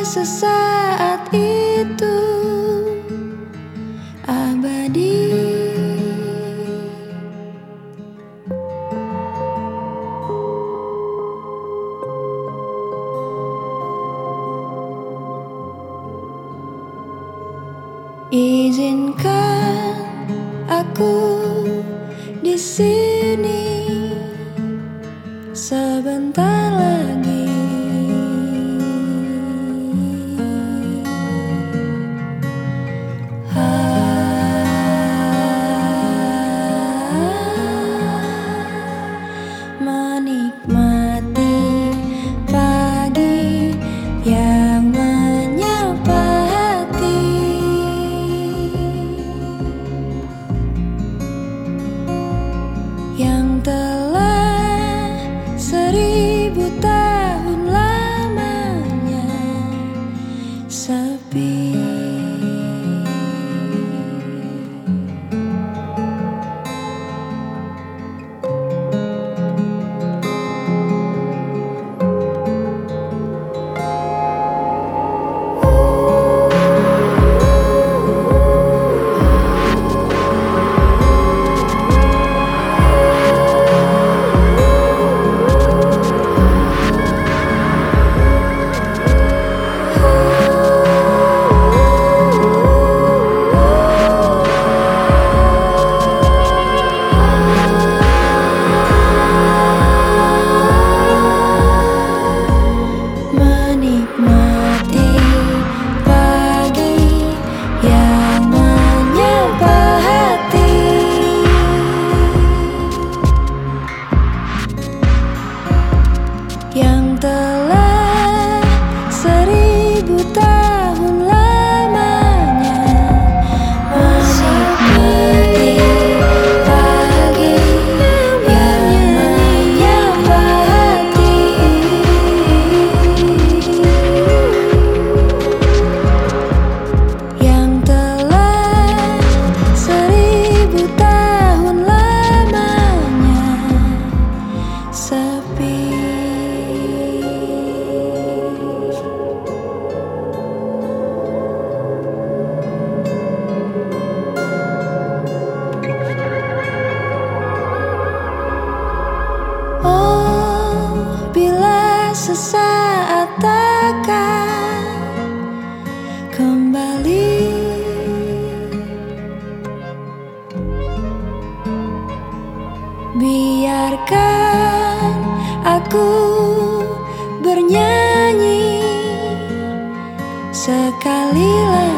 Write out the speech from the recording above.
sesaat itu abadi. Izinkan aku di sini sebentar lagi. Menikmati pagi yang menyapa hati, yang telah 1000 tahun lamanya sepi. Yang telah 1000 tahun lamanya menikmati pagi yang menyapa hati, yang telah 1000 tahun lamanya sepi. Oh, bila sesaat takkan kembali, biarkan aku bernyanyi sekali lagi.